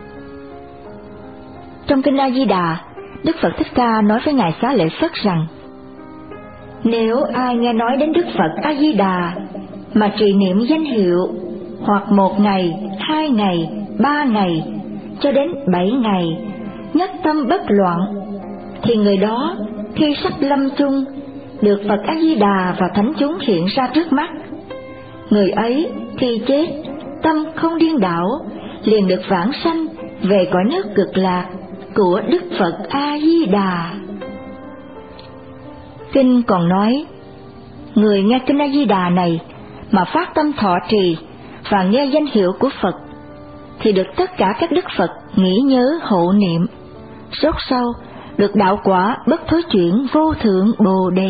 Trong kinh A Di Đà, Đức Phật Thích Ca nói với ngài Xá Lợi Phất rằng: nếu ai nghe nói đến Đức Phật A Di Đà mà trì niệm danh hiệu, hoặc một ngày, hai ngày, ba ngày, cho đến bảy ngày, nhất tâm bất loạn, thì người đó khi sắp lâm chung được Phật A Di Đà và thánh chúng hiện ra trước mắt. Người ấy khi chết, tâm không điên đảo, liền được vãng sanh về cõi nước cực lạc của Đức Phật A Di Đà. Kinh còn nói, người nghe kinh A Di Đà này mà phát tâm thọ trì và nghe danh hiệu của Phật, thì được tất cả các đức Phật nghĩ nhớ hộ niệm, rốt sau được đạo quả bất thối chuyển vô thượng Bồ Đề.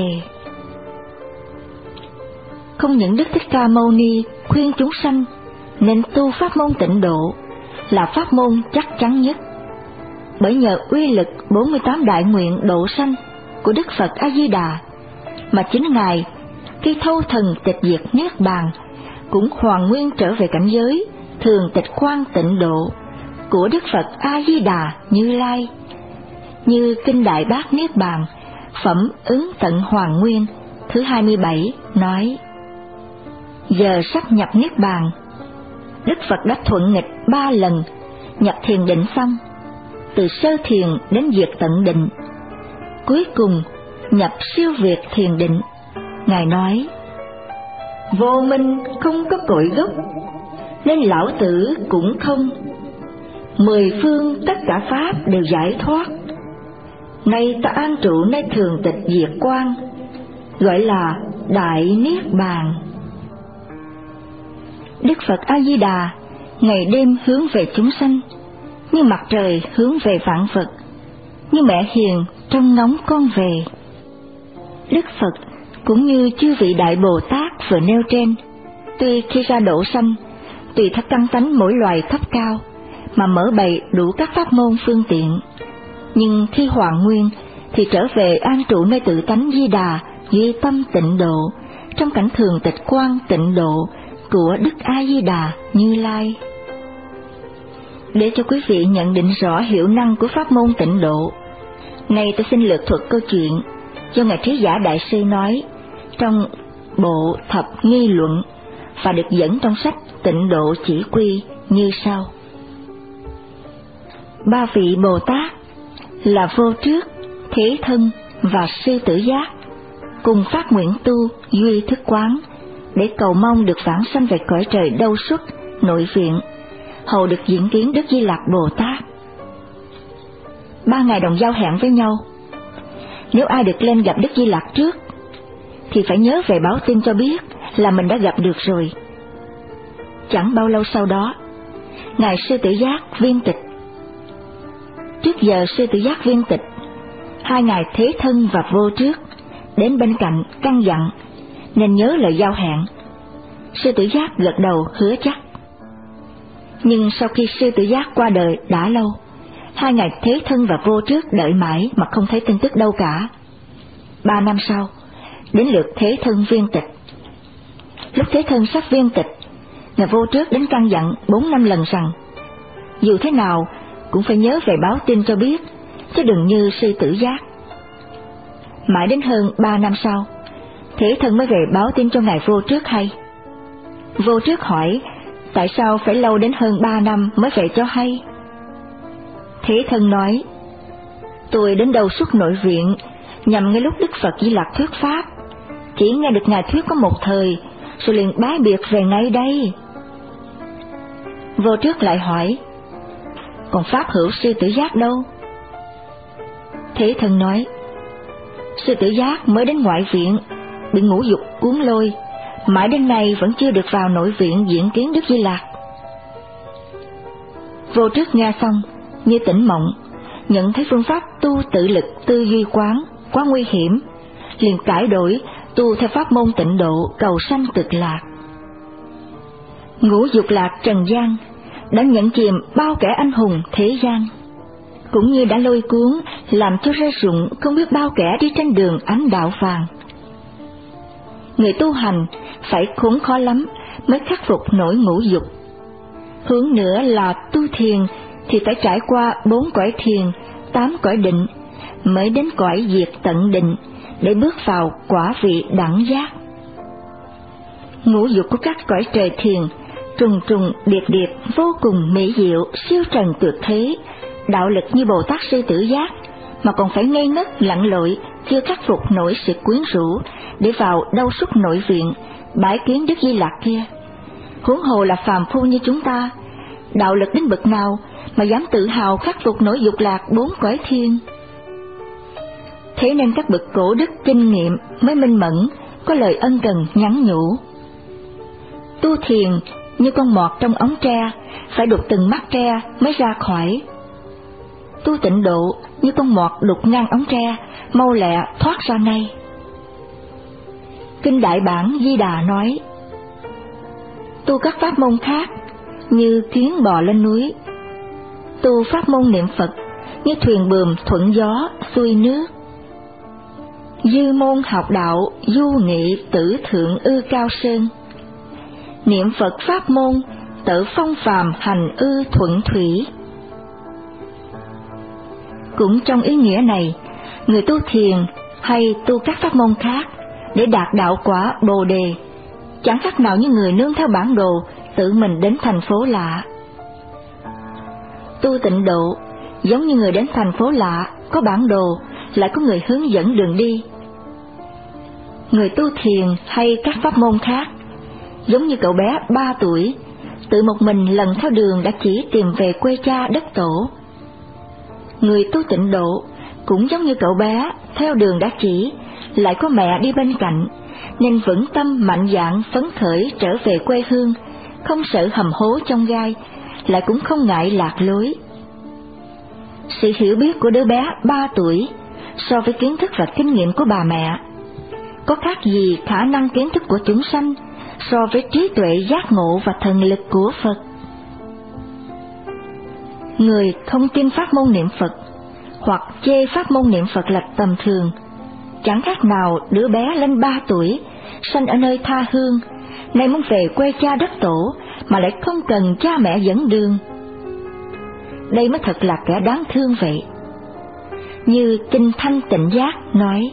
Không những Đức Thích Ca Mâu Ni khuyên chúng sanh nên tu pháp môn tịnh độ là pháp môn chắc chắn nhất, bởi nhờ uy lực bốn mươi tám đại nguyện độ sanh của Đức Phật A Di Đà mà chính ngài khi thâu thần tịch diệt niết bàn cũng hoàn nguyên trở về cảnh giới thường tịch quang tịnh độ của Đức Phật A Di Đà Như Lai. Như kinh Đại Bát Niết Bàn phẩm ứng tận hoàn nguyên thứ hai mươi bảy nói: giờ sắp nhập niết bàn, Đức Phật đã thuận nghịch ba lần nhập thiền định xong, từ sơ thiền đến diệt tận định, cuối cùng nhập siêu việt thiền định. Ngài nói: vô minh không có cội gốc, nên lão tử cũng không, mười phương tất cả pháp đều giải thoát. Nay ta an trụ nơi thường tịch diệt quang, gọi là Đại Niết Bàn. Đức Phật A Di Đà ngày đêm hướng về chúng sanh, như mặt trời hướng về vạn vật, như mẹ hiền trông ngóng con về. Đức Phật cũng như chư vị Đại Bồ Tát vừa nêu trên, tuy khi ra độ sanh tùy theo căn tánh mỗi loài thấp cao mà mở bày đủ các pháp môn phương tiện, nhưng khi hoàn nguyên thì trở về an trụ nơi tự tánh Di Đà duy tâm tịnh độ, trong cảnh thường tịch quang tịnh độ của Đức A Di Đà Như Lai. Để cho quý vị nhận định rõ hiệu năng của pháp môn tịnh độ, nay tôi xin lược thuật câu chuyện do ngài Trí Giả Đại Sư nói trong bộ Thập Nghi Luận và được dẫn trong sách Tịnh Độ Chỉ Quy như sau. ba vị Bồ Tát là Vô Trước, Thế Thân và Sư Tử Giác cùng phát nguyện tu duy thức quán để cầu mong được vãng sanh về cõi trời Đâu Xuất, Nội Viện, hầu được diễn kiến Đức Di Lặc Bồ Tát. Ba ngày đồng giao hẹn với nhau. Nếu ai được lên gặp Đức Di Lặc trước, thì phải nhớ về báo tin cho biết là mình đã gặp được rồi. Chẳng bao lâu sau đó, Ngài Sư Tử Giác viên tịch. Trước giờ Sư Tử Giác viên tịch, hai ngài Thế Thân và Vô Trước đến bên cạnh căn dặn nên nhớ lời giao hẹn. Sư Tử Giác gật đầu hứa chắc. Nhưng sau khi Sư Tử Giác qua đời đã lâu, hai ngài Thế Thân và Vô Trước đợi mãi mà không thấy tin tức đâu cả. Ba năm sau, đến lượt Thế Thân viên tịch. Lúc Thế Thân sắp viên tịch, ngài Vô Trước đến căn dặn bốn năm lần rằng dù thế nào cũng phải nhớ về báo tin cho biết, chứ đừng như Sư Tử Giác. Mãi đến hơn ba năm sau, Thế Thân mới về báo tin cho ngài Vô Trước hay. Vô Trước hỏi tại sao phải lâu đến hơn ba năm mới về cho hay. Thế Thân nói, tôi đến Đâu Xuất Nội Viện nhằm ngay lúc Đức Phật Di Lặc thuyết pháp, chỉ nghe được ngài thuyết có một thời, rồi liền bái biệt về ngay đây. Vô Trước lại hỏi, còn pháp hữu Sư Tử Giác đâu? Thế Thân nói, Sư Tử Giác mới đến ngoại viện, bị ngũ dục cuốn lôi, mãi đến nay vẫn chưa được vào nội viện diễn kiến Đức Di Lặc. Vô Trước nghe xong như tỉnh mộng, nhận thấy phương pháp tu tự lực tư duy quán quá nguy hiểm, liền cải đổi tu theo pháp môn tịnh độ cầu sanh cực lạc. Ngũ dục lạc trần gian đã nhận chìm bao kẻ anh hùng thế gian, cũng như đã lôi cuốn làm cho rơi rụng không biết bao kẻ đi trên đường ánh đạo vàng. Người tu hành phải khốn khó lắm mới khắc phục nổi ngũ dục. Hướng nữa là tu thiền thì phải trải qua bốn cõi thiền, tám cõi định, mới đến cõi diệt tận định để bước vào quả vị đẳng giác. Ngũ dục của các cõi trời thiền trùng trùng điệp điệp vô cùng mỹ diệu, siêu trần tuyệt thế, đạo lực như Bồ Tát Sư Tử Giác mà còn phải ngây ngất lặn lội, chưa khắc phục nổi sự quyến rũ để vào Đâu Xuất Nội Viện bái kiến Đức Di Lặc kia. Huống hồ là phàm phu như chúng ta, đạo lực đến bậc nào mà dám tự hào khắc phục nổi dục lạc bốn cõi thiên. Thế nên các bậc cổ đức kinh nghiệm mới minh mẫn, có lời ân cần nhắn nhủ. Tu thiền như con mọt trong ống tre, phải đục từng mắt tre mới ra khỏi. Tu tịnh độ như con mọt đục ngang ống tre, mau lẹ thoát ra ngay. Kinh Đại Bản Di Đà nói, tu các pháp môn khác như kiến bò lên núi, tu pháp môn niệm Phật như thuyền buồm thuận gió xuôi nước. Dư môn học đạo du nghị tử thượng ư cao sơn, niệm Phật pháp môn tự phong phàm hành ư thuận thủy. Cũng trong ý nghĩa này, người tu thiền hay tu các pháp môn khác để đạt đạo quả Bồ đề chẳng khác nào như người nương theo bản đồ tự mình đến thành phố lạ. Tu tịnh độ giống như người đến thành phố lạ, có bản đồ lại có người hướng dẫn đường đi. Người tu thiền hay các pháp môn khác giống như cậu bé ba tuổi tự một mình lần theo đường đã chỉ tìm về quê cha đất tổ. Người tu tịnh độ cũng giống như cậu bé theo đường đã chỉ, lại có mẹ đi bên cạnh, nên vững tâm mạnh dạn phấn khởi trở về quê hương, không sợ hầm hố trong gai, lại cũng không ngại lạc lối. Sự hiểu biết của đứa bé ba tuổi so với kiến thức và kinh nghiệm của bà mẹ có khác gì khả năng kiến thức của chúng sanh so với trí tuệ giác ngộ và thần lực của Phật. Người không tin pháp môn niệm Phật hoặc chê pháp môn niệm Phật là tầm thường, chẳng khác nào đứa bé lên ba tuổi sanh ở nơi tha hương, nay muốn về quê cha đất tổ mà lại không cần cha mẹ dẫn đường. Đây mới thật là kẻ đáng thương vậy. Như Kinh Thanh Tịnh Giác nói,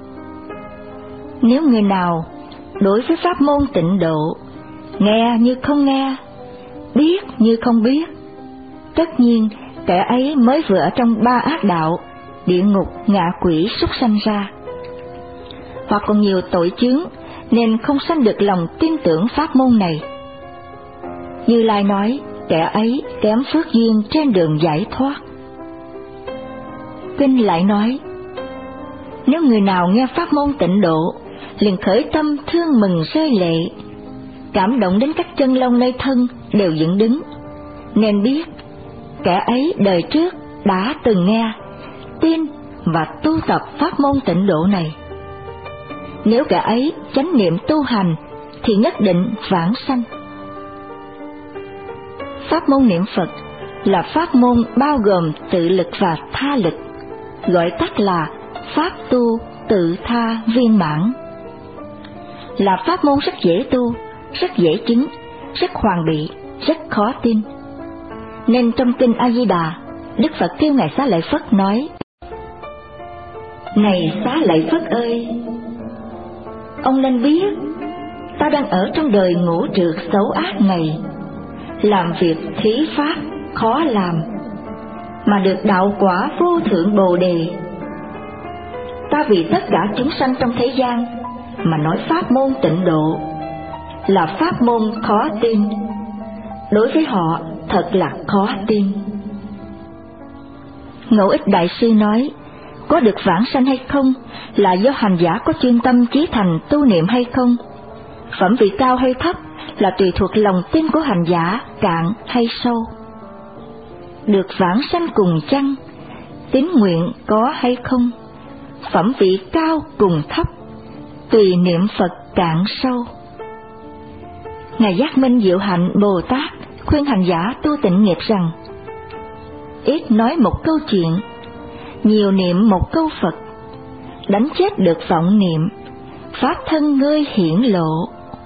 nếu người nào đối với pháp môn tịnh độ nghe như không nghe, biết như không biết, tất nhiên kẻ ấy mới vừa ở trong ba ác đạo, địa ngục, ngạ quỷ, súc sanh ra, hoặc còn nhiều tội chướng nên không sanh được lòng tin tưởng pháp môn này. Như Lai nói, kẻ ấy kém phước duyên trên đường giải thoát. Kinh lại nói, nếu người nào nghe pháp môn tịnh độ, liền khởi tâm thương mừng rơi lệ, cảm động đến các chân lông nơi thân đều dựng đứng, nên biết kẻ ấy đời trước đã từng nghe, tin và tu tập pháp môn tịnh độ này. Nếu kẻ ấy chánh niệm tu hành thì nhất định vãng sanh. Pháp môn niệm Phật là pháp môn bao gồm tự lực và tha lực, gọi tắt là pháp tu tự tha viên mãn. Là pháp môn rất dễ tu, rất dễ chứng, rất hoàn bị, rất khó tin. Nên trong kinh A Di Đà, Đức Phật kêu ngài Xá Lợi Phất nói: Này Xá Lợi Phất ơi, ông nên biết ta đang ở trong đời ngũ trược xấu ác này, làm việc thí pháp khó làm, mà được đạo quả vô thượng Bồ Đề. Ta vì tất cả chúng sanh trong thế gian mà nói pháp môn tịnh độ là pháp môn khó tin, đối với họ thật là khó tin. Ngẫu Ích Đại Sư nói, có được vãng sanh hay không là do hành giả có chuyên tâm chí thành tu niệm hay không. Phẩm vị cao hay thấp là tùy thuộc lòng tin của hành giả cạn hay sâu. Được vãng sanh cùng chăng, tín nguyện có hay không, phẩm vị cao cùng thấp, tùy niệm Phật cạn sâu. Ngài Giác Minh Diệu Hạnh Bồ Tát khuyên hành giả tu tịnh nghiệp rằng: ít nói một câu chuyện, nhiều niệm một câu Phật, đánh chết được vọng niệm, pháp thân ngươi hiển lộ.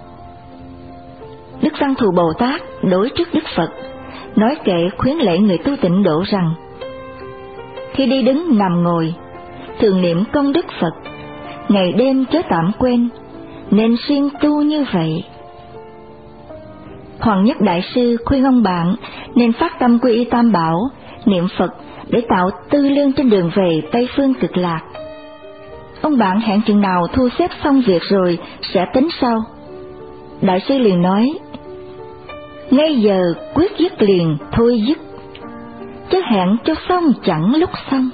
Đức Văn Thù Bồ Tát đối trước Đức Phật nói kệ khuyến lệ người tu tịnh độ rằng: khi đi đứng nằm ngồi, thường niệm công đức Phật, ngày đêm chớ tạm quên, nên siêng tu như vậy. Hoàng Nhất Đại Sư khuyên ông bạn nên phát tâm quy y Tam Bảo, niệm Phật để tạo tư lương trên đường về Tây Phương Cực Lạc. Ông bạn hẹn chừng nào thu xếp xong việc rồi sẽ tính sau. Đại sư liền nói: ngay giờ quyết dứt liền thôi dứt, chứ hẹn cho xong chẳng lúc xong.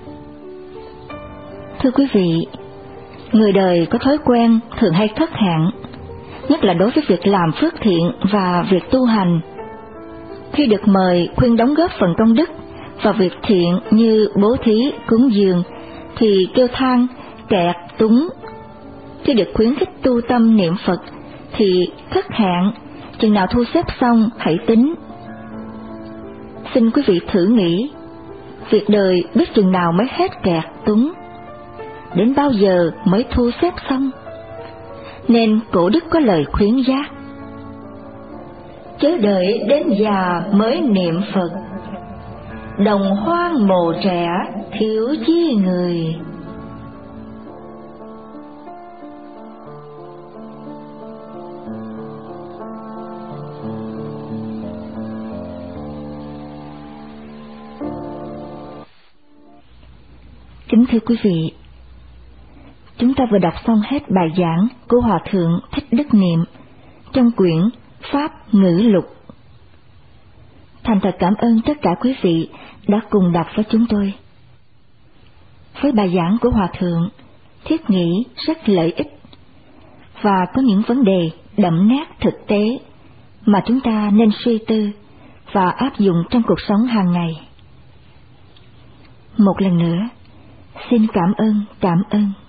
Thưa quý vị, người đời có thói quen thường hay thất hẹn, nhất là đối với việc làm phước thiện và việc tu hành. Khi được mời khuyên đóng góp phần công đức vào việc thiện như bố thí, cúng dường, thì kêu than, kẹt, túng. Khi được khuyến khích tu tâm niệm Phật thì thất hẹn, chừng nào thu xếp xong hãy tính. Xin quý vị thử nghĩ, việc đời biết chừng nào mới hết kẹt túng, đến bao giờ mới thu xếp xong. Nên cổ đức có lời khuyến giác: chớ đợi đến già mới niệm Phật, đồng hoang mồ trẻ thiếu chi người. Kính thưa quý vị, chúng ta vừa đọc xong hết bài giảng của Hòa Thượng Thích Đức Niệm trong quyển Pháp Ngữ Lục. Thành thật cảm ơn tất cả quý vị đã cùng đọc với chúng tôi. Với bài giảng của Hòa Thượng, thiết nghĩ rất lợi ích và có những vấn đề đậm nét thực tế mà chúng ta nên suy tư và áp dụng trong cuộc sống hàng ngày. Một lần nữa, xin cảm ơn, cảm ơn.